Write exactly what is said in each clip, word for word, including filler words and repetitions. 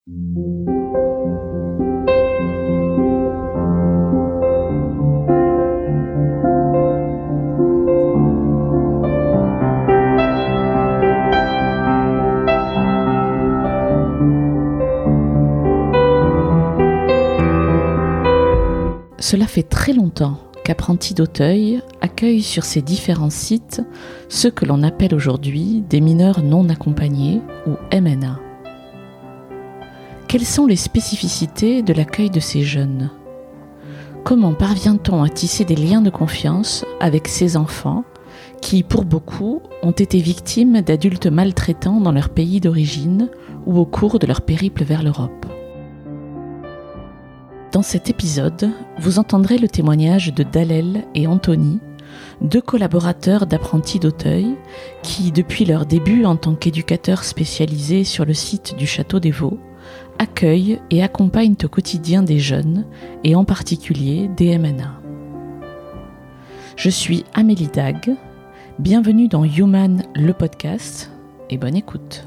Cela fait très longtemps qu'Apprentis d'Auteuil accueille sur ses différents sites ceux que l'on appelle aujourd'hui des mineurs non accompagnés ou M N A. Quelles sont les spécificités de l'accueil de ces jeunes ? Comment parvient-on à tisser des liens de confiance avec ces enfants qui, pour beaucoup, ont été victimes d'adultes maltraitants dans leur pays d'origine ou au cours de leur périple vers l'Europe ? Dans cet épisode, vous entendrez le témoignage de Dalel et Anthony, deux collaborateurs d'Apprentis d'Auteuil qui, depuis leur début en tant qu'éducateurs spécialisés sur le site du Château des Vaux, accueillent et accompagnent au quotidien des jeunes et en particulier des M N A. Je suis Amélie Dag, bienvenue dans Human le podcast et bonne écoute.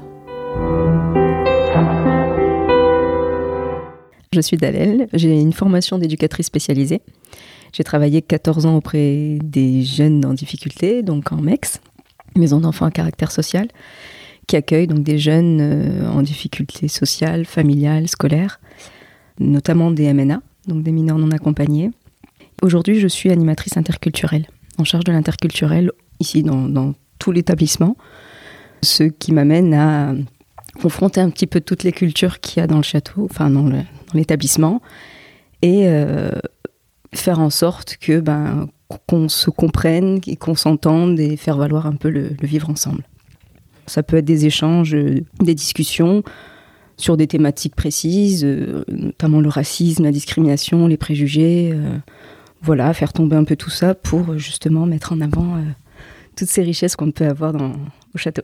Je suis Dalel, j'ai une formation d'éducatrice spécialisée. J'ai travaillé quatorze ans auprès des jeunes en difficulté, donc en M E X, maison d'enfants à caractère social, qui accueille donc des jeunes euh, en difficulté sociale, familiale, scolaire, notamment des M N A, donc des mineurs non accompagnés. Aujourd'hui, je suis animatrice interculturelle, en charge de l'interculturel ici dans, dans tout l'établissement, ce qui m'amène à confronter un petit peu toutes les cultures qu'il y a dans le château, enfin dans, le, dans l'établissement, et euh, faire en sorte que ben, qu'on se comprenne, qu'on s'entende et faire valoir un peu le, le vivre ensemble. Ça peut être des échanges, des discussions sur des thématiques précises, euh, notamment le racisme, la discrimination, les préjugés. Euh, voilà, faire tomber un peu tout ça pour justement mettre en avant euh, toutes ces richesses qu'on peut avoir dans, au château.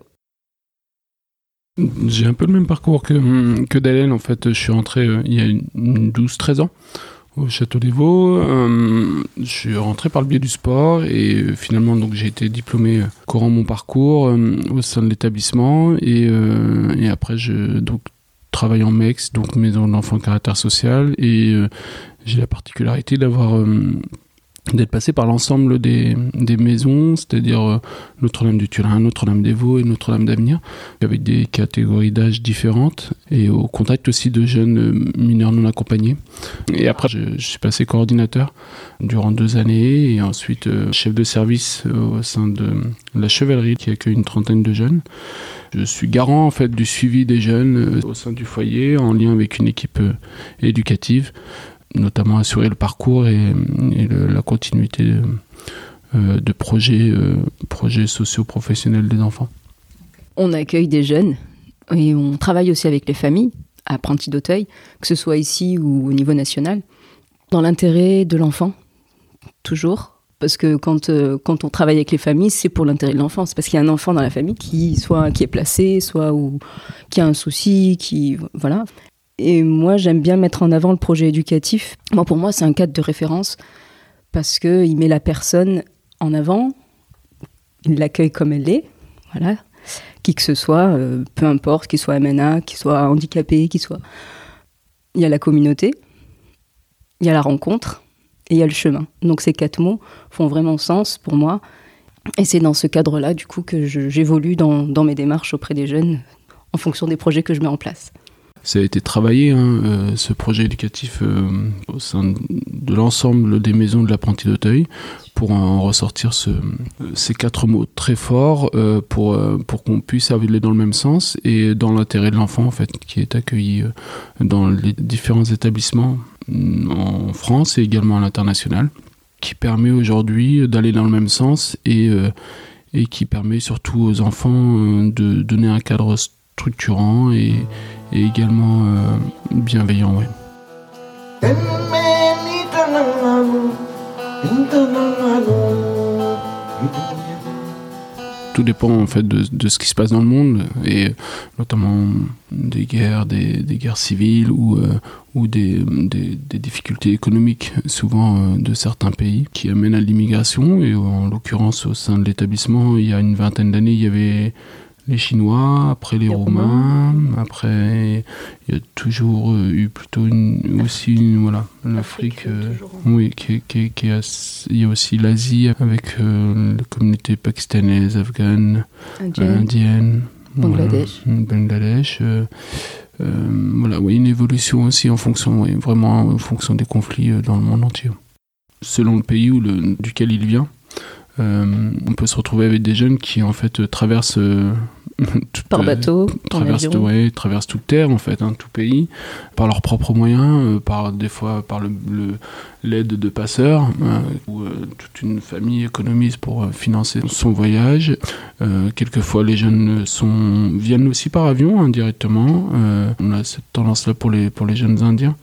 J'ai un peu le même parcours que, que Dalel. En fait, je suis rentré euh, il y a douze treize ans au Château des Vaux. Euh, je suis rentré par le biais du sport et euh, finalement donc, j'ai été diplômé euh, courant mon parcours euh, au sein de l'établissement et, euh, et après je donc, travaille en M E X, donc maison d'enfants à caractère social, et euh, j'ai la particularité d'avoir... Euh, d'être passé par l'ensemble des, des maisons, c'est-à-dire euh, Notre-Dame du Turin, Notre-Dame des Vaux et Notre-Dame d'Avenir, avec des catégories d'âge différentes, et au contact aussi de jeunes euh, mineurs non accompagnés. Et après, je, je suis passé coordinateur durant deux années, et ensuite euh, chef de service euh, au sein de la Chevalerie, qui accueille une trentaine de jeunes. Je suis garant en fait du suivi des jeunes euh, au sein du foyer, en lien avec une équipe euh, éducative, notamment assurer le parcours et, et le, la continuité de, euh, de projets, euh, projets socio-professionnels des enfants. On accueille des jeunes et on travaille aussi avec les familles, à Apprentis d'Auteuil, que ce soit ici ou au niveau national, dans l'intérêt de l'enfant, toujours. Parce que quand, euh, quand on travaille avec les familles, c'est pour l'intérêt de l'enfant. C'est parce qu'il y a un enfant dans la famille qui, soit, qui est placé, soit ou, qui a un souci, qui... Voilà. Et moi, j'aime bien mettre en avant le projet éducatif. Moi, pour moi, c'est un cadre de référence parce qu'il met la personne en avant, il l'accueille comme elle est, voilà. Qui que ce soit, euh, peu importe, qu'il soit M N A, qu'il soit handicapé, qu'il soit... Il y a la communauté, il y a la rencontre et il y a le chemin. Donc ces quatre mots font vraiment sens pour moi. Et c'est dans ce cadre-là, du coup, que je, j'évolue dans, dans mes démarches auprès des jeunes en fonction des projets que je mets en place. Ça a été travaillé, hein, euh, ce projet éducatif, euh, au sein de l'ensemble des maisons de l'Apprenti d'Auteuil, pour en ressortir ce, ces quatre mots très forts, euh, pour, euh, pour qu'on puisse aller dans le même sens et dans l'intérêt de l'enfant, en fait, qui est accueilli euh, dans les différents établissements en France et également à l'international, qui permet aujourd'hui d'aller dans le même sens et, euh, et qui permet surtout aux enfants euh, de donner un cadre structurant et et également euh, bienveillant, ouais. Tout dépend en fait de, de ce qui se passe dans le monde, et notamment des guerres, des, des guerres civiles ou, euh, ou des, des, des difficultés économiques, souvent euh, de certains pays, qui amènent à l'immigration. Et en l'occurrence, au sein de l'établissement, il y a une vingtaine d'années, il y avait les Chinois, après les, les Roumains, Roumains, après il y a toujours eu plutôt une, aussi une, voilà, l'Afrique, euh, oui, qui, qui, qui est, il y a aussi l'Asie avec euh, la communauté pakistanaise, afghane, indienne, indienne Bangladesh. Voilà, Bangladesh euh, euh, voilà, oui, une évolution aussi en fonction, oui, vraiment en fonction des conflits dans le monde entier. Selon le pays où le, duquel il vient, euh, on peut se retrouver avec des jeunes qui en fait traversent euh, toute, par bateau, euh, traversent, ouais, traversent toute terre en fait, hein, tout pays, par leurs propres moyens, euh, par des fois par le, le, l'aide de passeurs, euh, où euh, toute une famille économise pour euh, financer son voyage. Euh, quelquefois les jeunes sont, viennent aussi par avion indirectement. Hein, euh, on a cette tendance-là pour les, pour les jeunes Indiens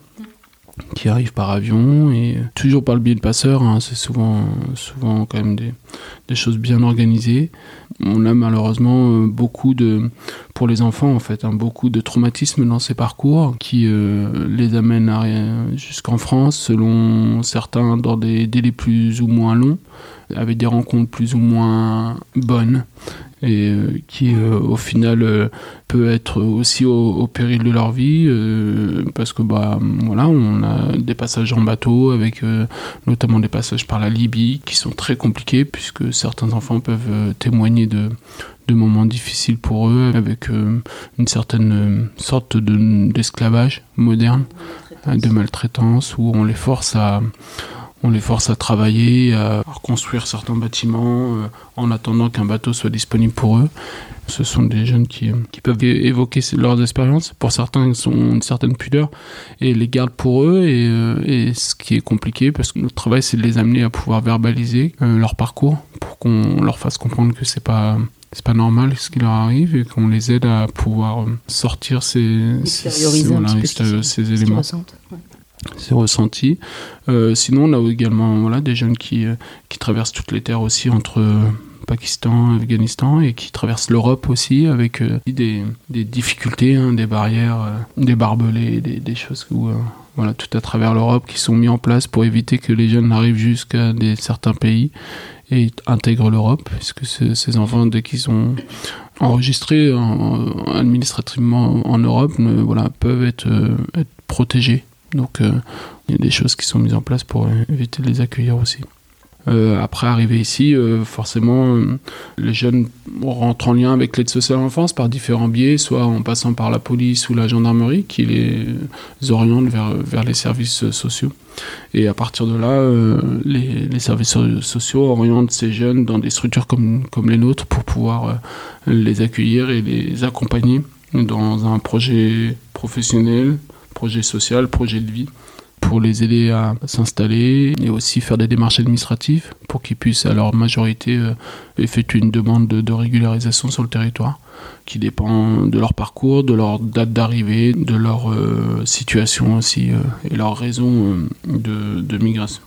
qui arrivent par avion et toujours par le biais de passeurs, hein, c'est souvent, souvent quand même des, des choses bien organisées. On a malheureusement beaucoup de, pour les enfants en fait, hein, beaucoup de traumatismes dans ces parcours qui euh, les amènent à rien, jusqu'en France, selon certains dans des délais plus ou moins longs, avec des rencontres plus ou moins bonnes, et euh, qui euh, au final euh, peut être aussi au, au péril de leur vie, euh, parce que bah voilà, on a des passages en bateau avec euh, notamment des passages par la Libye qui sont très compliqués, puisque certains enfants peuvent euh, témoigner de, de moments difficiles pour eux, avec euh, une certaine euh, sorte de, d'esclavage moderne, de maltraitance. de maltraitance, où on les force à On les force à travailler, à reconstruire certains bâtiments euh, en attendant qu'un bateau soit disponible pour eux. Ce sont des jeunes qui, qui peuvent évoquer leurs expériences. Pour certains, ils ont une certaine pudeur et les gardent pour eux. Et, euh, et ce qui est compliqué, parce que notre travail, c'est de les amener à pouvoir verbaliser euh, leur parcours pour qu'on leur fasse comprendre que c'est pas... c'est pas normal ce qui leur arrive et qu'on les aide à pouvoir sortir ces, extérioriser ces, un voilà, petit peu ces, ces éléments. Ouais. C'est ressenti. Euh, sinon, on a également voilà, des jeunes qui, euh, qui traversent toutes les terres aussi entre euh, Pakistan, Afghanistan, et qui traversent l'Europe aussi avec euh, des, des difficultés, hein, des barrières, euh, des barbelés, des, des choses où, euh, voilà, tout à travers l'Europe qui sont mis en place pour éviter que les jeunes n'arrivent jusqu'à des, certains pays et intègrent l'Europe, puisque ce, ces enfants, dès qu'ils sont enregistrés en, administrativement en Europe, ne, voilà, peuvent être, euh, être protégés. Donc euh, il y a des choses qui sont mises en place pour éviter de les accueillir aussi. Euh, après arriver ici, euh, forcément, euh, les jeunes rentrent en lien avec l'aide sociale à l'enfance par différents biais, soit en passant par la police ou la gendarmerie qui les oriente vers, vers les services sociaux. Et à partir de là, euh, les, les services sociaux orientent ces jeunes dans des structures comme, comme les nôtres pour pouvoir euh, les accueillir et les accompagner dans un projet professionnel, projet social, projet de vie, pour les aider à s'installer et aussi faire des démarches administratives pour qu'ils puissent à leur majorité euh, effectuer une demande de, de régularisation sur le territoire qui dépend de leur parcours, de leur date d'arrivée, de leur euh, situation aussi euh, et leur raison euh, de, de migration.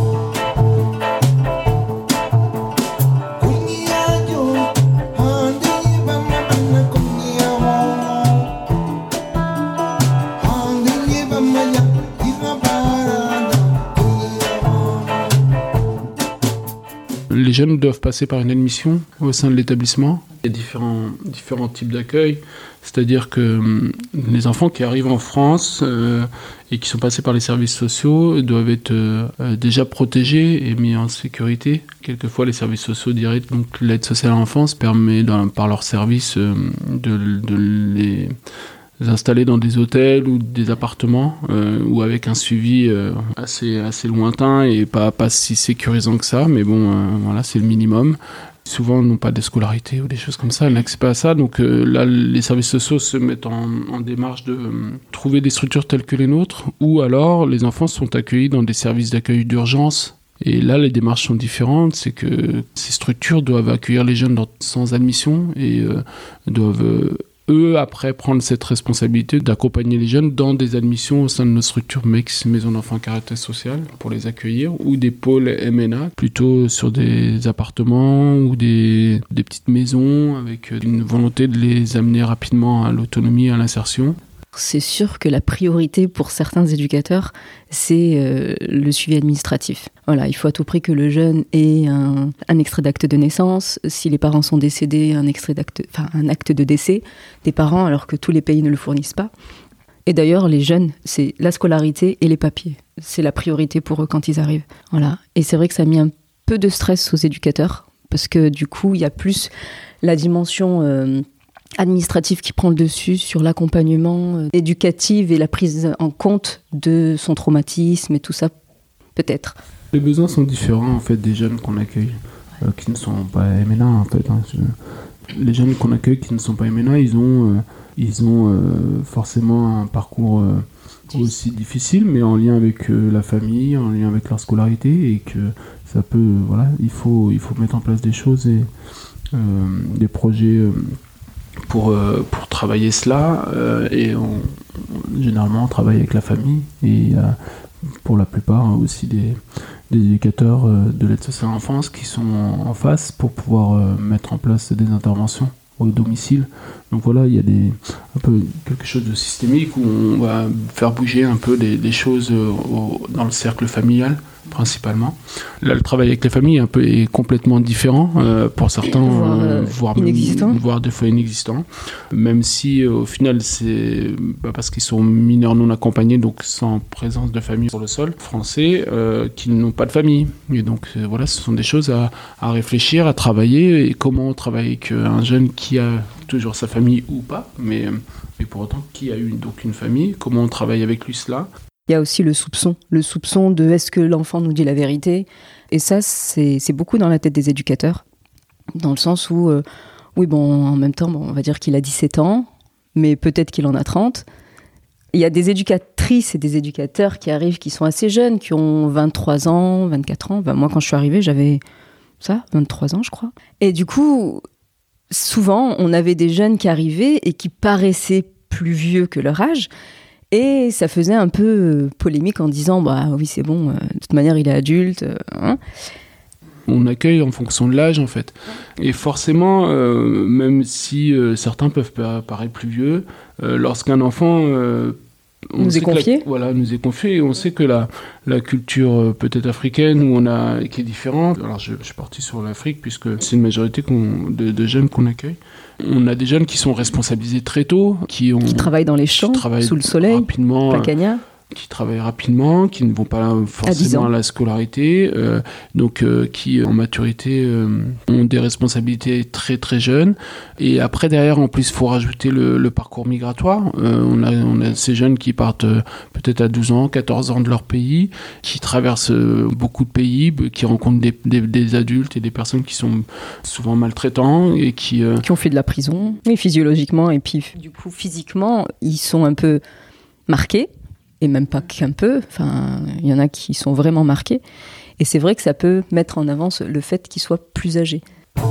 Les jeunes doivent passer par une admission au sein de l'établissement. Il y a différents, différents types d'accueil, c'est-à-dire que euh, les enfants qui arrivent en France euh, et qui sont passés par les services sociaux doivent être euh, déjà protégés et mis en sécurité. Quelquefois, les services sociaux directs, donc l'aide sociale à l'enfance, permet dans, par leur service euh, de, de les installer dans des hôtels ou des appartements euh, ou avec un suivi euh, assez, assez lointain et pas, pas si sécurisant que ça, mais bon, euh, voilà, c'est le minimum. Souvent, ils n'ont pas de scolarité ou des choses comme ça, ils n'accèdent pas à ça. Donc euh, là, les services sociaux se mettent en, en démarche de euh, trouver des structures telles que les nôtres, ou alors les enfants sont accueillis dans des services d'accueil d'urgence. Et là, les démarches sont différentes, c'est que ces structures doivent accueillir les jeunes dans, sans admission et euh, doivent... Euh, eux, après, prendre cette responsabilité d'accompagner les jeunes dans des admissions au sein de nos structures M E X, Maison d'enfants à caractère social, pour les accueillir, ou des pôles M N A, plutôt sur des appartements ou des, des petites maisons, avec une volonté de les amener rapidement à l'autonomie et à l'insertion. C'est sûr que la priorité pour certains éducateurs, c'est euh, le suivi administratif. Voilà, il faut à tout prix que le jeune ait un, un extrait d'acte de naissance. Si les parents sont décédés, un extrait d'acte, enfin un acte de décès des parents, alors que tous les pays ne le fournissent pas. Et d'ailleurs, les jeunes, c'est la scolarité et les papiers. C'est la priorité pour eux quand ils arrivent. Voilà. Et c'est vrai que ça a mis un peu de stress aux éducateurs, parce que du coup, il y a plus la dimension euh, administrative qui prend le dessus sur l'accompagnement euh, éducatif et la prise en compte de son traumatisme et tout ça, peut-être. Les besoins sont différents en fait des jeunes qu'on accueille, euh, qui ne sont pas M N A en fait. Hein. Les jeunes qu'on accueille qui ne sont pas M N A, ils ont, euh, ils ont euh, forcément un parcours euh, aussi difficile, mais en lien avec euh, la famille, en lien avec leur scolarité, et que ça peut, euh, voilà, il faut, il faut mettre en place des choses et euh, des projets. Euh, Pour, euh, pour travailler cela, euh, et on, on, généralement on travaille avec la famille, et euh, pour la plupart aussi des, des éducateurs euh, de l'aide sociale à l'enfance qui sont en, en face pour pouvoir euh, mettre en place des interventions au domicile. Donc voilà, il y a des, un peu quelque chose de systémique où on va faire bouger un peu des, des choses euh, au, dans le cercle familial principalement. Là, le travail avec les familles est, un peu, est complètement différent euh, pour certains, voire, euh, voire, inexistant. même, voire des fois inexistant. Même si euh, au final, c'est bah, parce qu'ils sont mineurs non accompagnés, donc sans présence de famille sur le sol français, euh, qu'ils n'ont pas de famille. Et donc euh, voilà, ce sont des choses à, à réfléchir, à travailler. Et comment on travaille avec euh, un jeune qui a toujours sa famille ou pas, mais, mais pour autant qui a eu donc une famille, comment on travaille avec lui cela. Il y a aussi le soupçon, le soupçon de est-ce que l'enfant nous dit la vérité. Et ça, c'est, c'est beaucoup dans la tête des éducateurs, dans le sens où, euh, oui, bon, en même temps, bon, on va dire qu'il a dix-sept ans, mais peut-être qu'il en a trente. Il y a des éducatrices et des éducateurs qui arrivent, qui sont assez jeunes, qui ont vingt-trois ans, vingt-quatre ans. Ben, moi, quand je suis arrivée, j'avais ça, vingt-trois ans, je crois. Et du coup, souvent, on avait des jeunes qui arrivaient et qui paraissaient plus vieux que leur âge. Et ça faisait un peu polémique en disant bah oui c'est bon, euh, de toute manière il est adulte. Euh, hein. On accueille en fonction de l'âge en fait. Et forcément, euh, même si euh, certains peuvent paraître plus vieux, euh, lorsqu'un enfant euh, on nous est confié, la, voilà, nous est confié, et on sait que la, la culture euh, peut-être africaine où on a, qui est différente. Alors je, je suis parti sur l'Afrique puisque c'est une majorité qu'on, de, de jeunes qu'on accueille. On a des jeunes qui sont responsabilisés très tôt, qui, ont, qui travaillent dans les champs, sous le soleil, rapidement, Placagna. Qui travaillent rapidement, qui ne vont pas forcément à, à la scolarité, euh, donc euh, qui en maturité euh, ont des responsabilités très très jeunes. Et après derrière en plus il faut rajouter le, le parcours migratoire. Euh, on, a, on a ces jeunes qui partent euh, peut-être à douze ans, quatorze ans de leur pays, qui traversent euh, beaucoup de pays, qui rencontrent des, des, des adultes et des personnes qui sont souvent maltraitants et qui... Euh... qui ont fait de la prison, oui, physiologiquement, et puis du coup physiquement ils sont un peu marqués. Et même pas qu'un peu, enfin, il y en a qui sont vraiment marqués. Et c'est vrai que ça peut mettre en avant le fait qu'ils soient plus âgés.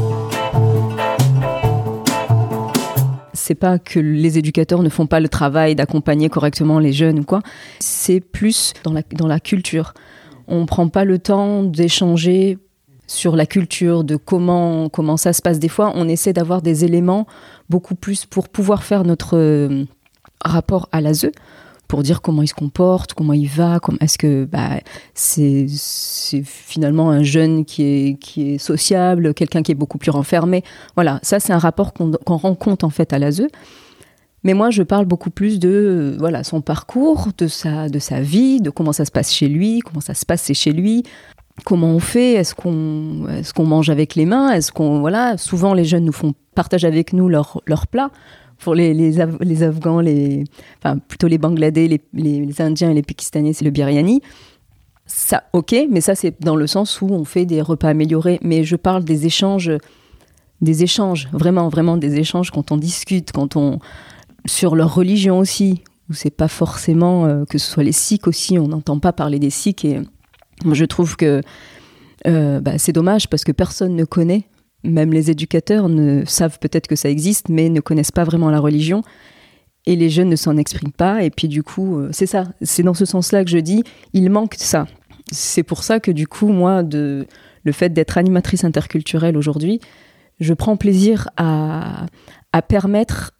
C'est pas que les éducateurs ne font pas le travail d'accompagner correctement les jeunes ou quoi. C'est plus dans la, dans la culture. On prend pas le temps d'échanger sur la culture, de comment, comment ça se passe. Des fois, on essaie d'avoir des éléments beaucoup plus pour pouvoir faire notre euh, rapport à l'A S E, pour dire comment il se comporte, comment il va, comment, est-ce que bah, c'est, c'est finalement un jeune qui est, qui est sociable, quelqu'un qui est beaucoup plus renfermé. Voilà, ça c'est un rapport qu'on, qu'on rend compte en fait à l'A S E. Mais moi je parle beaucoup plus de voilà, son parcours, de sa, de sa vie, de comment ça se passe chez lui, comment ça se passe chez lui, comment on fait, est-ce qu'on, est-ce qu'on mange avec les mains, est-ce qu'on, voilà, souvent les jeunes nous font partager avec nous leurs leur plats. Pour les, les, Af- les Afghans, les, enfin plutôt les Bangladais, les, les, les Indiens et les Pakistanais, c'est le biryani. Ça, ok, mais ça c'est dans le sens où on fait des repas améliorés. Mais je parle des échanges, des échanges, vraiment, vraiment des échanges quand on discute, quand on sur leur religion aussi, où c'est pas forcément euh, que ce soit les Sikhs aussi, on n'entend pas parler des Sikhs. Et moi je trouve que euh, bah, c'est dommage parce que personne ne connaît. Même les éducateurs ne savent peut-être que ça existe, mais ne connaissent pas vraiment la religion. Et les jeunes ne s'en expriment pas. Et puis du coup, c'est ça. C'est dans ce sens-là que je dis, il manque ça. C'est pour ça que du coup, moi, de, le fait d'être animatrice interculturelle aujourd'hui, je prends plaisir à, à permettre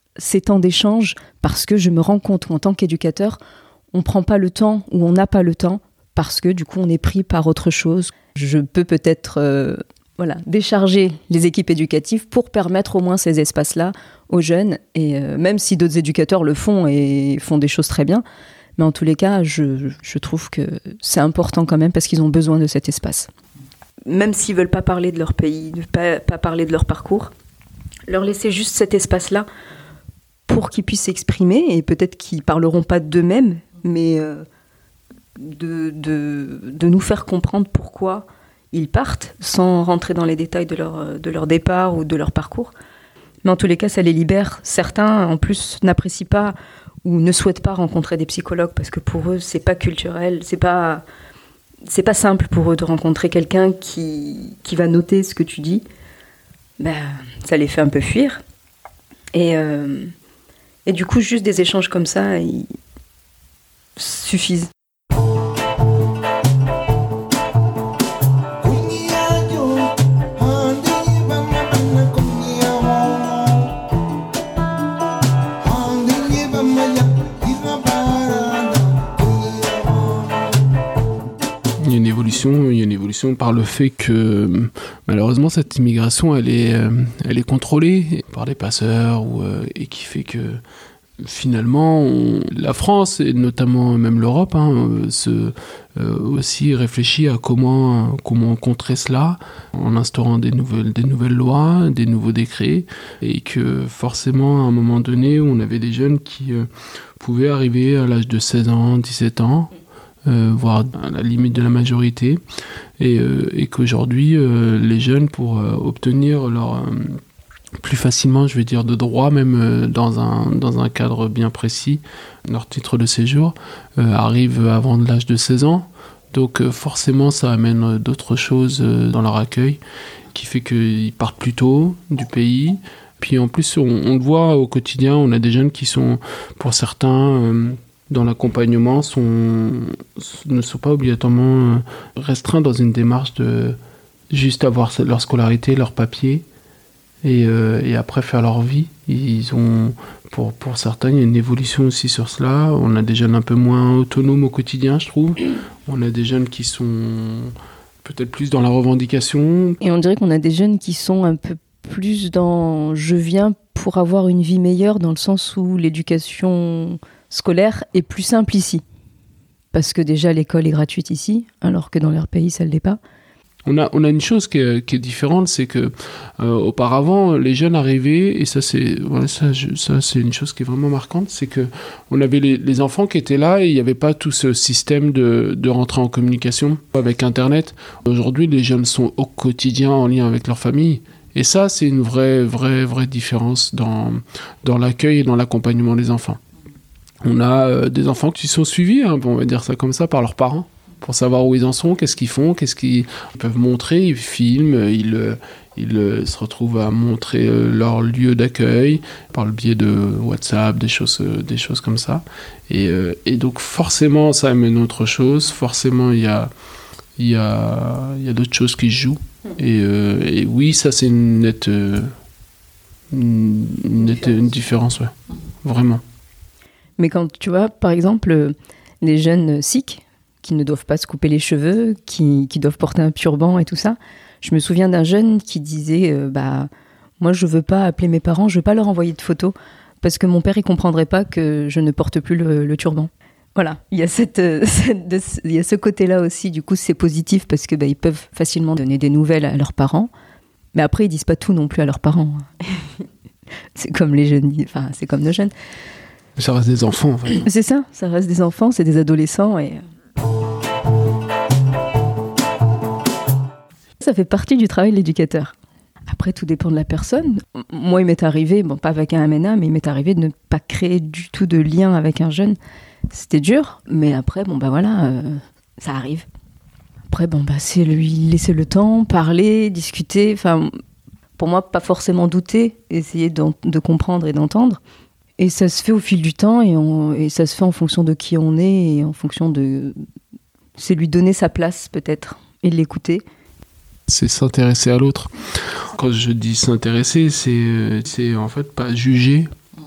ces temps d'échange parce que je me rends compte qu'en tant qu'éducateur, on ne prend pas le temps ou on n'a pas le temps parce que du coup on est pris par autre chose. Je peux peut-être euh, voilà, décharger les équipes éducatives pour permettre au moins ces espaces-là aux jeunes. Et euh, même si d'autres éducateurs le font et font des choses très bien, mais en tous les cas, je, je trouve que c'est important quand même parce qu'ils ont besoin de cet espace. Même s'ils ne veulent pas parler de leur pays, ne pas, pas parler de leur parcours, leur laisser juste cet espace-là pour qu'ils puissent s'exprimer, et peut-être qu'ils ne parleront pas d'eux-mêmes, mais euh, de, de, de nous faire comprendre pourquoi ils partent, sans rentrer dans les détails de leur, de leur départ ou de leur parcours. Mais en tous les cas, ça les libère. Certains, en plus, n'apprécient pas ou ne souhaitent pas rencontrer des psychologues parce que pour eux, c'est pas culturel, c'est pas, c'est pas simple pour eux de rencontrer quelqu'un qui, qui va noter ce que tu dis. Ben, ça les fait un peu fuir. Et, euh, et du coup, juste des échanges comme ça, ils suffisent. Il y a une évolution, il y a une évolution par le fait que malheureusement cette immigration elle est, elle est contrôlée par des passeurs ou, et qui fait que finalement on, la France et notamment même l'Europe hein, se, euh, aussi réfléchit à comment, comment contrer cela en instaurant des nouvelles, des nouvelles lois, des nouveaux décrets et que forcément à un moment donné on avait des jeunes qui euh, pouvaient arriver à l'âge de seize ans, dix-sept ans Euh, voire à la limite de la majorité, et, euh, et qu'aujourd'hui, euh, les jeunes, pour euh, obtenir leur, euh, plus facilement, je vais dire, de droit, même euh, dans, un, dans un cadre bien précis, leur titre de séjour, euh, arrivent avant l'âge de seize ans. Donc euh, forcément, ça amène d'autres choses euh, dans leur accueil, qui fait qu'ils partent plus tôt du pays. Puis en plus, on, on le voit au quotidien, on a des jeunes qui sont, pour certains... Euh, dans l'accompagnement sont, ne sont pas obligatoirement restreints dans une démarche de juste avoir leur scolarité, leur papier et, euh, et après faire leur vie. Ils ont, pour, pour certains, il y a une évolution aussi sur cela. On a des jeunes un peu moins autonomes au quotidien, je trouve. On a des jeunes qui sont peut-être plus dans la revendication. Et on dirait qu'on a des jeunes qui sont un peu plus dans « je viens pour avoir une vie meilleure » dans le sens où l'éducation scolaire est plus simple ici. Parce que déjà, l'école est gratuite ici, alors que dans leur pays, ça ne l'est pas. On a, on a une chose qui est, qui est différente, c'est que euh, auparavant, les jeunes arrivaient, et ça c'est, voilà, ça, je, ça, c'est une chose qui est vraiment marquante, c'est qu'on avait les, les enfants qui étaient là, et il n'y avait pas tout ce système de, de rentrer en communication avec Internet. Aujourd'hui, les jeunes sont au quotidien en lien avec leur famille. Et ça, c'est une vraie, vraie, vraie différence dans, dans l'accueil et dans l'accompagnement des enfants. On a euh, des enfants qui sont suivis, hein, on va dire ça comme ça, par leurs parents, pour savoir où ils en sont, qu'est-ce qu'ils font, qu'est-ce qu'ils peuvent montrer, ils filment, ils, euh, ils euh, se retrouvent à montrer euh, leur lieu d'accueil par le biais de WhatsApp, des choses, euh, des choses comme ça. Et, euh, et donc forcément, ça amène autre chose, forcément, il y a, y a, y a d'autres choses qui jouent. Et, euh, et oui, ça c'est une nette, euh, une, une, nette, une différence, ouais, vraiment. Mais quand tu vois, par exemple, les jeunes sikhs qui ne doivent pas se couper les cheveux, qui, qui doivent porter un turban et tout ça, je me souviens d'un jeune qui disait euh, bah, « moi je veux pas appeler mes parents, je veux pas leur envoyer de photos parce que mon père il comprendrait pas que je ne porte plus le, le turban ». Voilà, il y a, cette, euh, cette, de, il y a ce côté-là aussi, du coup c'est positif parce que bah, ils peuvent facilement donner des nouvelles à leurs parents, mais après ils disent pas tout non plus à leurs parents. C'est comme les jeunes, enfin c'est comme nos jeunes. Ça reste des enfants, en fait. C'est ça, ça reste des enfants, c'est des adolescents et... Ça fait partie du travail de l'éducateur. Après, tout dépend de la personne. Moi, il m'est arrivé, bon, pas avec un M N A, mais il m'est arrivé de ne pas créer du tout de lien avec un jeune. C'était dur, mais après, bon, bah voilà, euh, ça arrive. Après, bon, bah c'est lui laisser le temps, parler, discuter. Enfin, pour moi, pas forcément douter, essayer de comprendre et d'entendre. Et ça se fait au fil du temps et, on, et ça se fait en fonction de qui on est et en fonction de... C'est lui donner sa place peut-être et l'écouter. C'est s'intéresser à l'autre. Quand je dis s'intéresser, c'est, c'est en fait pas juger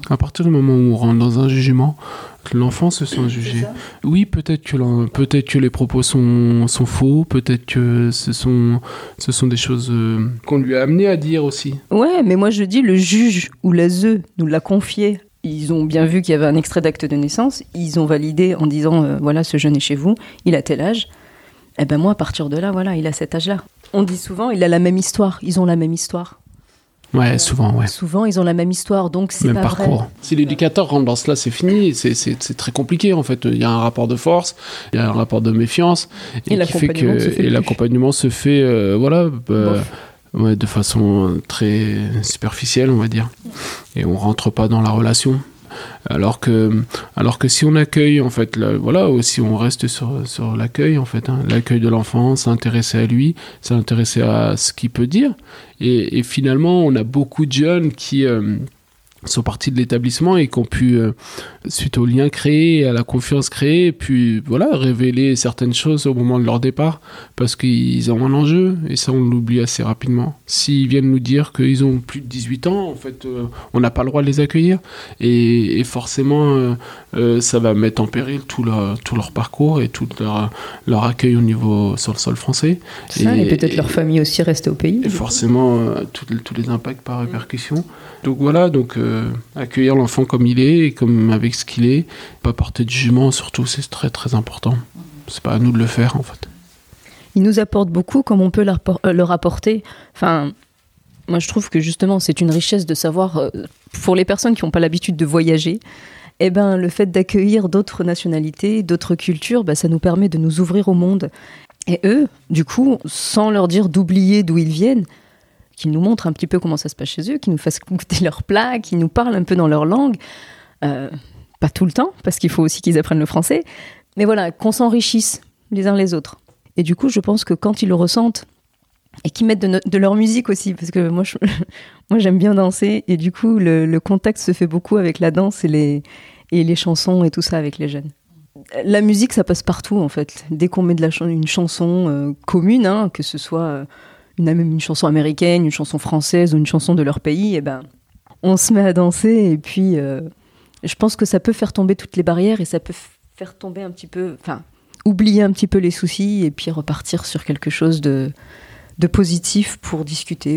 À partir du moment où on rentre dans un jugement, l'enfant se sent jugé. Oui, peut-être que, peut-être que les propos sont, sont faux, peut-être que ce sont, ce sont des choses euh, qu'on lui a amené à dire aussi. Ouais, mais moi je dis, le juge ou la Z E nous l'a confié. Ils ont bien vu qu'il y avait un extrait d'acte de naissance, ils ont validé en disant, euh, voilà, ce jeune est chez vous, il a tel âge. Eh ben moi, à partir de là, voilà, il a cet âge-là. On dit souvent, il a la même histoire, ils ont la même histoire. Ouais, souvent, ouais. Souvent, ils ont la même histoire, donc c'est même pas parcours. vrai. Si l'éducateur rentre dans cela, c'est fini. C'est, c'est, c'est très compliqué, en fait. Il y a un rapport de force, il y a un rapport de méfiance. Et, et l'accompagnement, fait que, se, fait et l'accompagnement se fait, euh, voilà, bah, ouais, de façon très superficielle, on va dire. Et on rentre pas dans la relation. Alors que, alors que si on accueille, en fait, là, voilà, si on reste sur, sur l'accueil, en fait, hein, l'accueil de l'enfant, s'intéresser à lui, s'intéresser à ce qu'il peut dire. Et, et finalement, on a beaucoup de jeunes qui euh, sont partis de l'établissement et qui ont pu, euh, suite au lien créé, à la confiance créée, puis voilà, révéler certaines choses au moment de leur départ, parce qu'ils ont un enjeu, et ça, on l'oublie assez rapidement. S'ils viennent nous dire qu'ils ont plus de dix-huit ans, en fait, euh, on n'a pas le droit de les accueillir, et, et forcément, euh, euh, ça va mettre en péril tout leur, tout leur parcours et tout leur, leur accueil au niveau sur le sol français. Ça, et, et peut-être et, leur famille aussi rester au pays. Et forcément, euh, tous les impacts par répercussion. Donc voilà, donc euh, accueillir l'enfant comme il est, et comme avec ce qu'il est, pas porter de jugement, surtout, c'est très très important. C'est pas à nous de le faire, en fait. Ils nous apportent beaucoup, comme on peut leur, leur apporter. Enfin, moi je trouve que justement c'est une richesse de savoir, euh, pour les personnes qui n'ont pas l'habitude de voyager, eh ben, le fait d'accueillir d'autres nationalités, d'autres cultures, ben, ça nous permet de nous ouvrir au monde. Et eux, du coup, sans leur dire d'oublier d'où ils viennent, qu'ils nous montrent un petit peu comment ça se passe chez eux, qu'ils nous fassent goûter leurs plats, qu'ils nous parlent un peu dans leur langue. Euh, pas tout le temps, parce qu'il faut aussi qu'ils apprennent le français. Mais voilà, qu'on s'enrichisse les uns les autres. Et du coup, je pense que quand ils le ressentent, et qu'ils mettent de, no- de leur musique aussi, parce que moi, je, moi j'aime bien danser, et du coup, le, le contact se fait beaucoup avec la danse et les, et les chansons et tout ça avec les jeunes. La musique, ça passe partout, en fait. Dès qu'on met de la ch- une chanson euh, commune, hein, que ce soit euh, une, même une chanson américaine, une chanson française ou une chanson de leur pays, et ben, on se met à danser, et puis euh, je pense que ça peut faire tomber toutes les barrières, et ça peut f- faire tomber un petit peu... Enfin, oublier un petit peu les soucis, et puis repartir sur quelque chose de... de positif pour discuter.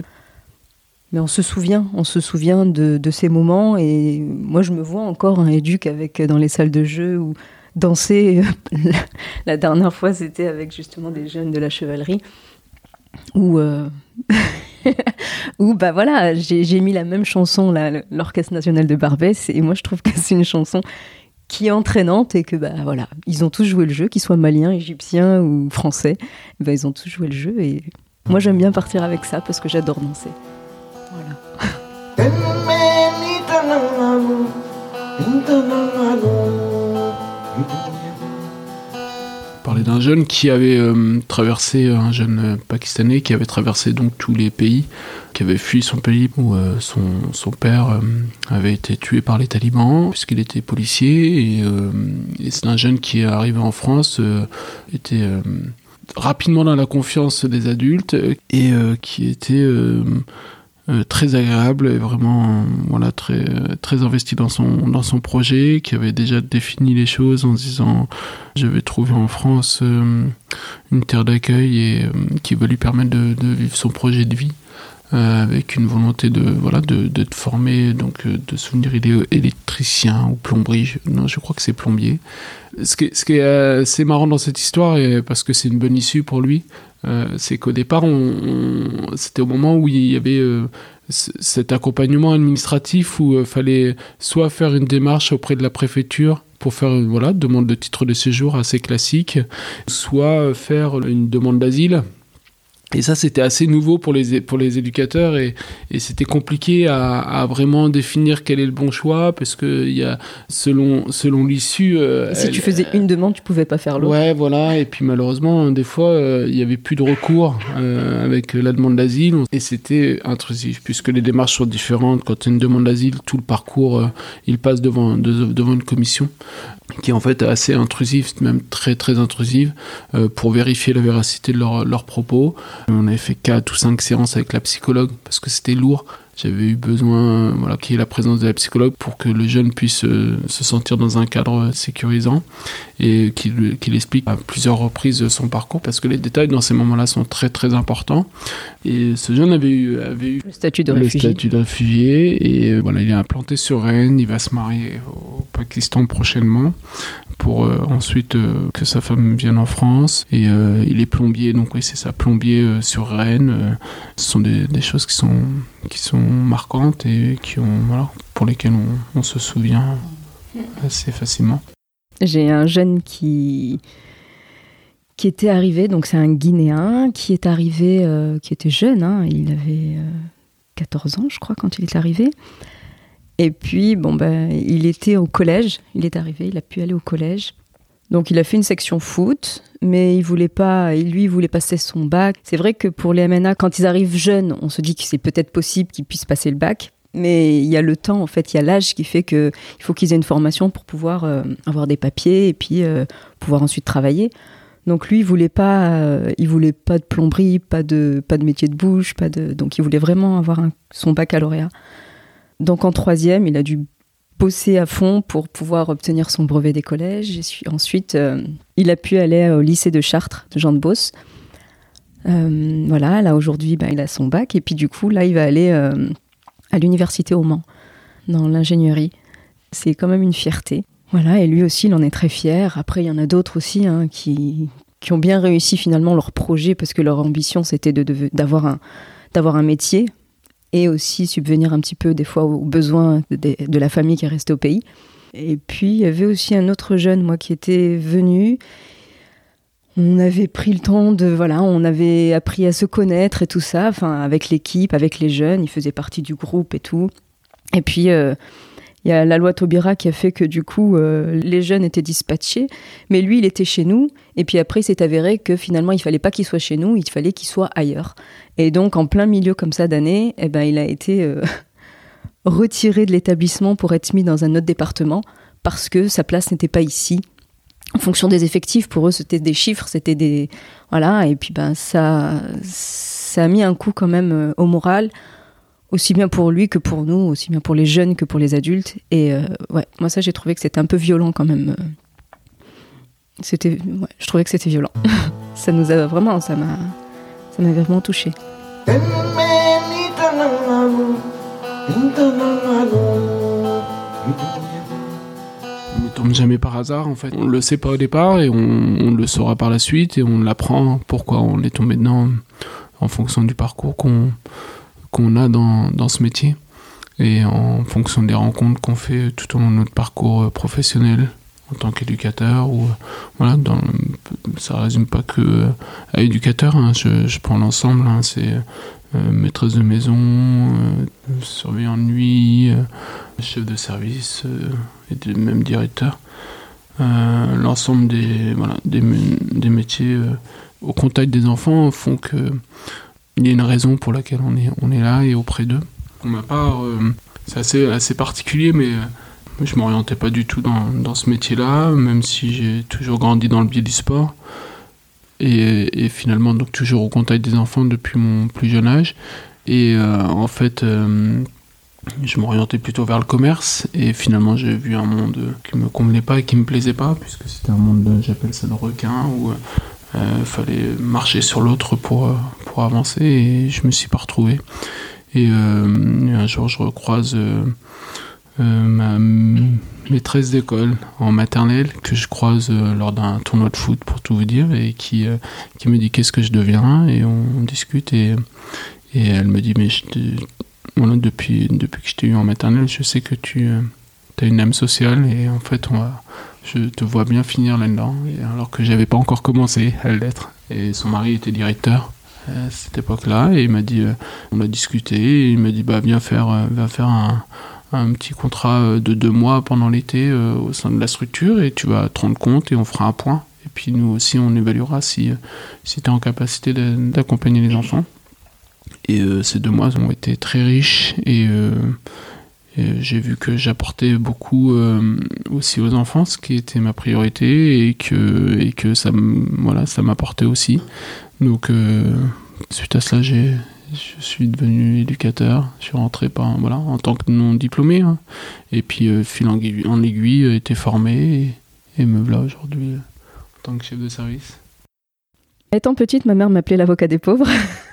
Mais on se souvient, on se souvient de, de ces moments, et moi je me vois encore un éduc avec, dans les salles de jeu, ou danser. La dernière fois c'était avec justement des jeunes de la chevalerie, où, euh, où bah voilà, j'ai, j'ai mis la même chanson, là, l'Orchestre National de Barbès, et moi je trouve que c'est une chanson qui est entraînante, et que bah voilà, ils ont tous joué le jeu, qu'ils soient maliens, égyptiens ou français, bah, ils ont tous joué le jeu, et moi, j'aime bien partir avec ça parce que j'adore danser. Voilà. Parler d'un jeune qui avait euh, traversé, un jeune euh, pakistanais qui avait traversé donc tous les pays, qui avait fui son pays où euh, son, son père euh, avait été tué par les talibans puisqu'il était policier, et, euh, et c'est un jeune qui est arrivé en France, euh, était euh, rapidement dans la confiance des adultes, et euh, qui était euh, euh, très agréable et vraiment euh, voilà, très, très investi dans son, dans son projet, qui avait déjà défini les choses en se disant je vais trouver en France euh, une terre d'accueil, et euh, qui va lui permettre de, de vivre son projet de vie. Euh, avec une volonté de voilà de d'être formé, donc euh, de souvenir il est électricien ou plomberie, je, non je crois que c'est plombier. Ce qui est, ce qui est assez marrant dans cette histoire, et parce que c'est une bonne issue pour lui, euh, c'est qu'au départ on, on, c'était au moment où il y avait euh, c- cet accompagnement administratif où il euh, fallait soit faire une démarche auprès de la préfecture pour faire une voilà, demande de titre de séjour assez classique, soit faire une demande d'asile. Et ça, c'était assez nouveau pour les, pour les éducateurs, et, et c'était compliqué à, à vraiment définir quel est le bon choix, parce que y a, selon, selon l'issue... Euh, si elle, tu faisais une demande, tu pouvais pas faire l'autre. Ouais, voilà, et puis malheureusement, des fois, euh, il y avait plus de recours euh, avec la demande d'asile, et c'était intrusif, puisque les démarches sont différentes. Quand tu as une demande d'asile, tout le parcours, euh, il passe devant, de, devant une commission, qui est en fait assez intrusive, même très très intrusive, euh, pour vérifier la véracité de leurs leur propos. On avait fait quatre ou cinq séances avec la psychologue, parce que c'était lourd. j'avais eu besoin voilà, qu'il y ait la présence de la psychologue pour que le jeune puisse euh, se sentir dans un cadre sécurisant et qu'il, qu'il explique à plusieurs reprises son parcours, parce que les détails dans ces moments-là sont très très importants. Et ce jeune avait eu, avait eu le statut de le réfugié. statut de réfugié et euh, voilà, il est implanté sur Rennes, il va se marier au Pakistan prochainement pour euh, ensuite euh, que sa femme vienne en France, et euh, il est plombier, donc oui c'est ça, plombier euh, sur Rennes. Euh, ce sont des, des choses qui sont, qui sont marquantes et qui ont, voilà, pour lesquelles on, on se souvient assez facilement. J'ai un jeune qui, qui était arrivé, donc c'est un Guinéen, qui est arrivé, euh, qui était jeune, hein, il avait euh, quatorze ans je crois quand il est arrivé. Et puis, bon, ben, il était au collège, il est arrivé, il a pu aller au collège. Donc, il a fait une section foot, mais il voulait pas, lui, il voulait passer son bac. C'est vrai que pour les M N A, quand ils arrivent jeunes, on se dit que c'est peut-être possible qu'ils puissent passer le bac. Mais il y a le temps, en fait, il y a l'âge qui fait qu'il faut qu'ils aient une formation pour pouvoir euh, avoir des papiers et puis euh, pouvoir ensuite travailler. Donc, lui, il voulait pas, euh, il voulait pas de plomberie, pas de, pas de métier de bouche, pas de, donc il voulait vraiment avoir un, son baccalauréat. Donc en troisième, il a dû bosser à fond pour pouvoir obtenir son brevet des collèges. Et ensuite, euh, il a pu aller au lycée de Chartres, de Jean de Beauce. Euh, voilà, là aujourd'hui, ben, il a son bac. Et puis du coup, là, il va aller euh, à l'université au Mans, dans l'ingénierie. C'est quand même une fierté. Voilà, et lui aussi, il en est très fier. Après, il y en a d'autres aussi hein, qui, qui ont bien réussi finalement leur projet, parce que leur ambition, c'était de, de, d'avoir, un, d'avoir un métier, et aussi subvenir un petit peu des fois aux besoins de, de la famille qui est restée au pays. Et puis il y avait aussi un autre jeune, moi, qui était venu. On avait pris le temps de, voilà, on avait appris à se connaître et tout ça, enfin avec l'équipe, avec les jeunes, il faisait partie du groupe et tout. Et puis euh, il y a la loi Taubira qui a fait que du coup euh, les jeunes étaient dispatchés, mais lui il était chez nous. Et puis après il s'est avéré que finalement il fallait pas qu'il soit chez nous, il fallait qu'il soit ailleurs. Et donc, en plein milieu comme ça d'année, eh ben, il a été euh, retiré de l'établissement pour être mis dans un autre département parce que sa place n'était pas ici. En fonction des effectifs, pour eux, c'était des chiffres, c'était des... Voilà, et puis ben, ça, ça a mis un coup quand même euh, au moral, aussi bien pour lui que pour nous, aussi bien pour les jeunes que pour les adultes. Et euh, ouais, moi ça, j'ai trouvé que c'était un peu violent quand même. C'était... Ouais, je trouvais que c'était violent. Ça nous a vraiment... Ça m'a... Ça m'a vraiment touchée. Ne tombe jamais par hasard en fait. On le sait pas au départ et on, on le saura par la suite et on l'apprend pourquoi on est tombé dedans en fonction du parcours qu'on, qu'on a dans, dans ce métier et en fonction des rencontres qu'on fait tout au long de notre parcours professionnel en tant qu'éducateur ou voilà, dans, ça résume pas que à éducateur, hein, je, je prends l'ensemble, hein, c'est euh, maîtresse de maison, euh, surveillant de nuit, euh, chef de service euh, et de, même directeur. Euh, l'ensemble des voilà des, des métiers euh, au contact des enfants font que il y a une raison pour laquelle on est on est là et auprès d'eux. Pour ma part, euh, c'est assez assez particulier, mais euh, je m'orientais pas du tout dans, dans ce métier-là, même si j'ai toujours grandi dans le biais du sport. Et, et finalement, donc toujours au contact des enfants depuis mon plus jeune âge. Et euh, en fait, euh, je m'orientais plutôt vers le commerce. Et finalement, j'ai vu un monde qui me convenait pas et qui me plaisait pas, puisque c'était un monde, de, j'appelle ça de requin, où il euh, fallait marcher sur l'autre pour, pour avancer. Et je me suis pas retrouvé. Et euh, un jour, je recroise... Euh, Euh, ma maîtresse d'école en maternelle que je croise euh, lors d'un tournoi de foot pour tout vous dire et qui, euh, qui me dit qu'est-ce que je deviens et on, on discute et, et elle me dit mais je te, voilà, depuis, depuis que je t'ai eu en maternelle je sais que tu euh, as une âme sociale et en fait on va, je te vois bien finir là-dedans et alors que j'avais pas encore commencé à l'être et son mari était directeur à cette époque-là et il m'a dit euh, on a discuté et il m'a dit bah viens faire, euh, viens faire un un petit contrat de deux mois pendant l'été euh, au sein de la structure et tu vas te rendre compte et on fera un point. Et puis nous aussi, on évaluera si, si tu es en capacité de, d'accompagner les enfants. Et euh, ces deux mois ont été très riches et, euh, et j'ai vu que j'apportais beaucoup euh, aussi aux enfants, ce qui était ma priorité et que, et que ça, voilà, ça m'apportait aussi. Donc euh, suite à cela, j'ai, je suis devenu éducateur. Je suis rentré par, voilà, en tant que non diplômé. Hein. Et puis, euh, fil en aiguille, en aiguille euh, été formé et, et me voilà aujourd'hui euh, en tant que chef de service. Étant petite, ma mère m'appelait l'avocat des pauvres.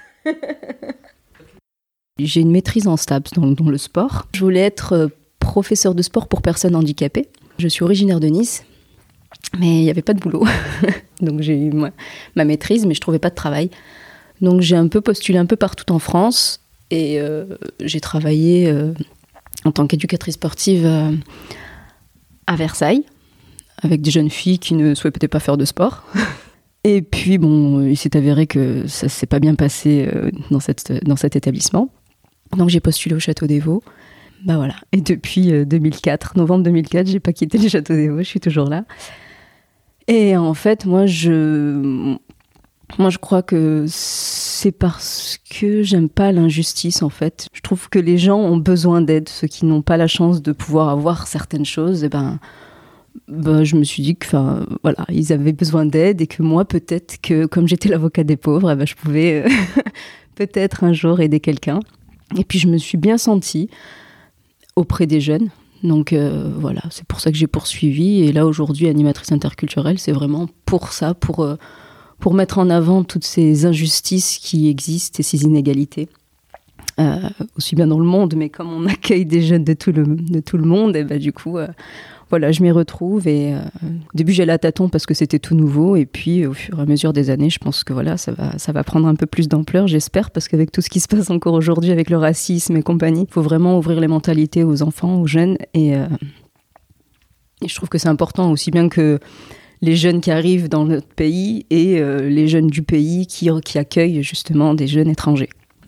J'ai une maîtrise en STAPS dans, dans le sport. Je voulais être professeur de sport pour personnes handicapées. Je suis originaire de Nice, mais il n'y avait pas de boulot. Donc j'ai eu ma, ma maîtrise, mais je ne trouvais pas de travail. Donc j'ai un peu postulé un peu partout en France et euh, j'ai travaillé euh, en tant qu'éducatrice sportive euh, à Versailles, avec des jeunes filles qui ne souhaitaient pas faire de sport. Et puis, bon, il s'est avéré que ça ne s'est pas bien passé euh, dans, cette, dans cet établissement. Donc, j'ai postulé au Château des Vaux. Bah voilà. Et depuis euh, deux mille quatre, novembre deux mille quatre, je n'ai pas quitté le Château des Vaux, je suis toujours là. Et en fait, moi, je, moi, je crois que c'est parce que j'aime pas l'injustice, en fait. Je trouve que les gens ont besoin d'aide. Ceux qui n'ont pas la chance de pouvoir avoir certaines choses, eh ben... Bah, je me suis dit que, enfin, voilà, ils avaient besoin d'aide et que moi, peut-être que, comme j'étais l'avocat des pauvres, eh ben, je pouvais euh, peut-être un jour aider quelqu'un. Et puis, je me suis bien sentie auprès des jeunes. Donc, euh, voilà, c'est pour ça que j'ai poursuivi. Et là, aujourd'hui, animatrice interculturelle, c'est vraiment pour ça, pour, euh, pour mettre en avant toutes ces injustices qui existent et ces inégalités. Euh, aussi bien dans le monde, mais comme on accueille des jeunes de tout le, de tout le monde, et ben, du coup... Euh, Voilà, je m'y retrouve et euh, au début j'allais à tâtons parce que c'était tout nouveau et puis au fur et à mesure des années, je pense que voilà, ça va, ça va prendre un peu plus d'ampleur, j'espère, parce qu'avec tout ce qui se passe encore aujourd'hui avec le racisme et compagnie, il faut vraiment ouvrir les mentalités aux enfants, aux jeunes et, euh, et je trouve que c'est important aussi bien que les jeunes qui arrivent dans notre pays et euh, les jeunes du pays qui, qui accueillent justement des jeunes étrangers.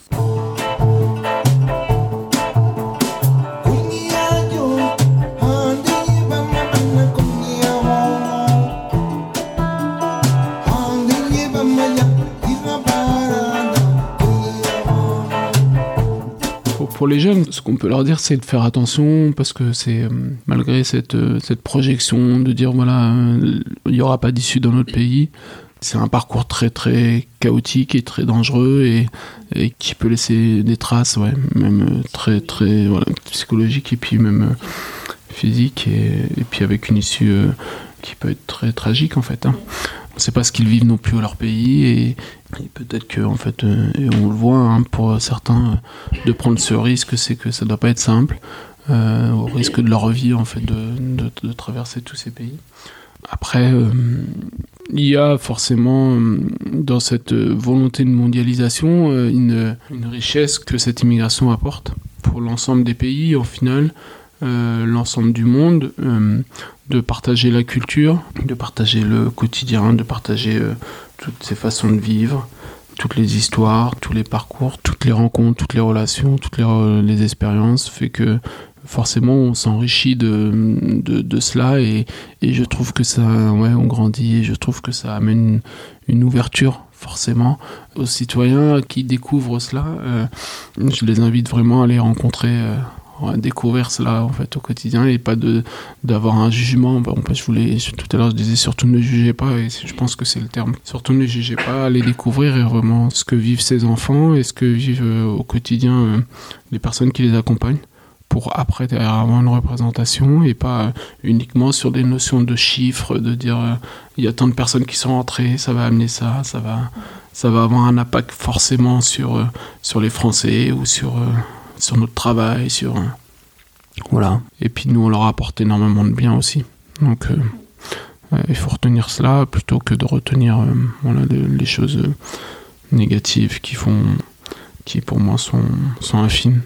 Pour les jeunes, ce qu'on peut leur dire, c'est de faire attention parce que c'est malgré cette, cette projection de dire voilà, il n'y aura pas d'issue dans notre pays, c'est un parcours très très chaotique et très dangereux et, et qui peut laisser des traces, ouais, même très très voilà, psychologiques et puis même physiques et, et puis avec une issue euh, qui peut être très tragique en fait. Hein. On ne sait pas ce qu'ils vivent non plus à leur pays et, et peut-être que en fait, euh, et on le voit hein, pour certains, euh, de prendre ce risque, c'est que ça ne doit pas être simple, euh, au risque de leur vie en fait, de, de, de traverser tous ces pays. Après, euh, il y a forcément euh, dans cette volonté de mondialisation euh, une, une richesse que cette immigration apporte pour l'ensemble des pays, au final. Euh, l'ensemble du monde, euh, de partager la culture, de partager le quotidien, de partager euh, toutes ces façons de vivre, toutes les histoires, tous les parcours, toutes les rencontres, toutes les relations, toutes les, euh, les expériences, fait que forcément on s'enrichit de, de, de cela et, et je trouve que ça, ouais, on grandit et je trouve que ça amène une, une ouverture forcément aux citoyens qui découvrent cela. Euh, je les invite vraiment à les rencontrer, euh, à découvrir cela en fait au quotidien et pas de d'avoir un jugement. Bon, je voulais tout à l'heure je disais surtout ne jugez pas et je pense que c'est le terme. Surtout ne jugez pas, allez découvrir et vraiment ce que vivent ces enfants et ce que vivent euh, au quotidien euh, les personnes qui les accompagnent pour après avoir une représentation et pas euh, uniquement sur des notions de chiffres, de dire euh, il y a tant de personnes qui sont entrées, ça va amener ça, ça va ça va avoir un impact forcément sur euh, sur les Français ou sur euh, sur notre travail, sur... Euh, voilà. Et puis nous, on leur apporte énormément de bien aussi. Donc, euh, euh, il faut retenir cela plutôt que de retenir euh, voilà, de, les choses euh, négatives qui font... qui, pour moi, sont, sont infimes.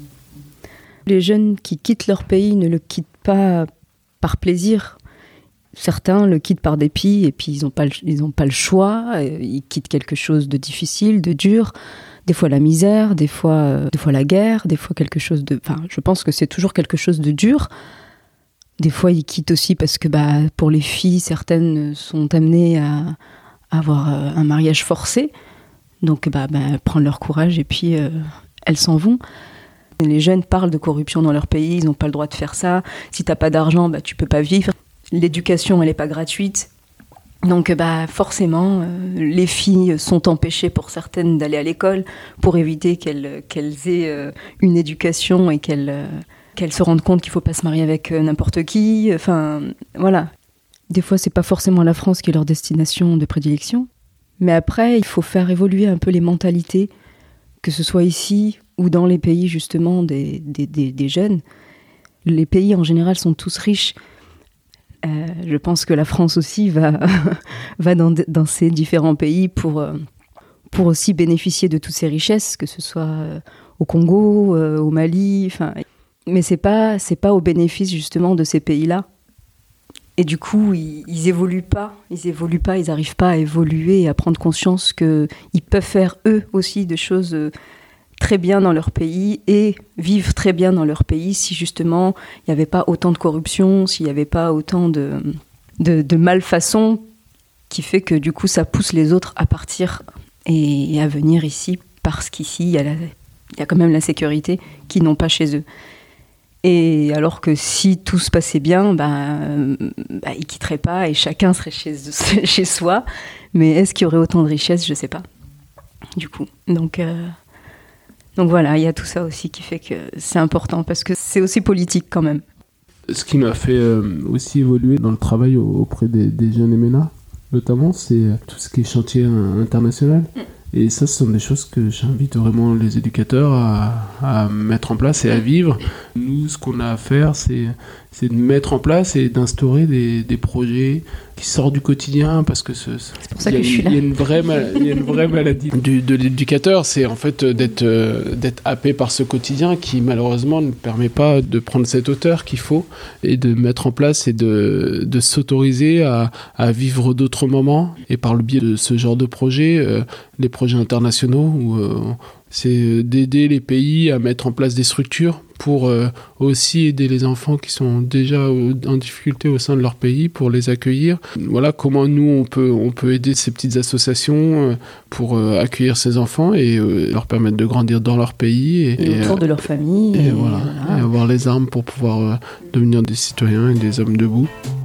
Les jeunes qui quittent leur pays ne le quittent pas par plaisir. Certains le quittent par dépit et puis ils n'ont pas, pas le choix. Ils quittent quelque chose de difficile, de dur. Des fois la misère, des fois, euh, des fois la guerre, des fois quelque chose de... Enfin, je pense que c'est toujours quelque chose de dur. Des fois, ils quittent aussi parce que bah, pour les filles, certaines sont amenées à, à avoir euh, un mariage forcé. Donc, bah, bah, elles prennent leur courage et puis euh, elles s'en vont. Les jeunes parlent de corruption dans leur pays, ils n'ont pas le droit de faire ça. Si tu n'as pas d'argent, bah, tu ne peux pas vivre. L'éducation, elle n'est pas gratuite. Donc bah, forcément, euh, les filles sont empêchées pour certaines d'aller à l'école pour éviter qu'elles, qu'elles aient euh, une éducation et qu'elles, euh, qu'elles se rendent compte qu'il ne faut pas se marier avec euh, n'importe qui. Enfin, voilà. Des fois, ce n'est pas forcément la France qui est leur destination de prédilection. Mais après, il faut faire évoluer un peu les mentalités, que ce soit ici ou dans les pays justement des, des, des, des jeunes. Les pays en général sont tous riches. Euh, je pense que la France aussi va, va dans, dans ces différents pays pour, euh, pour aussi bénéficier de toutes ces richesses, que ce soit euh, au Congo, euh, au Mali, enfin, mais c'est pas, c'est pas au bénéfice justement de ces pays-là. Et du coup, ils, ils évoluent pas, ils évoluent pas, ils n'arrivent pas à évoluer et à prendre conscience qu'ils peuvent faire eux aussi des choses euh, très bien dans leur pays et vivre très bien dans leur pays si justement il n'y avait pas autant de corruption, s'il n'y avait pas autant de, de, de malfaçon qui fait que du coup ça pousse les autres à partir et, et à venir ici parce qu'ici il y a la, il y a quand même la sécurité qu'ils n'ont pas chez eux. Et alors que si tout se passait bien, bah, bah, ils ne quitteraient pas et chacun serait chez, chez soi. Mais est-ce qu'il y aurait autant de richesse ? Je ne sais pas. Du coup, donc... Euh Donc voilà, il y a tout ça aussi qui fait que c'est important, parce que c'est aussi politique quand même. Ce qui m'a fait euh, aussi évoluer dans le travail auprès des, des jeunes M N A, notamment, c'est tout ce qui est chantier international. Mm. Et ça, ce sont des choses que j'invite vraiment les éducateurs à, à mettre en place et à vivre. Nous, ce qu'on a à faire, c'est, c'est de mettre en place et d'instaurer des, des projets qui sortent du quotidien, parce que ce, c'est pour ça que je suis là. Il y a une vraie, mal, il y a une vraie maladie du, de l'éducateur, c'est en fait d'être, euh, d'être happé par ce quotidien qui malheureusement ne permet pas de prendre cette hauteur qu'il faut et de mettre en place et de, de s'autoriser à, à vivre d'autres moments. Et par le biais de ce genre de projet, euh, les projets internationaux, où euh, c'est d'aider les pays à mettre en place des structures pour euh, aussi aider les enfants qui sont déjà en difficulté au sein de leur pays, pour les accueillir. Voilà comment nous, on peut, on peut aider ces petites associations euh, pour euh, accueillir ces enfants et euh, leur permettre de grandir dans leur pays. Et, et autour et, de leur famille. Et, et, voilà, voilà. et avoir les armes pour pouvoir euh, devenir des citoyens et des hommes debout.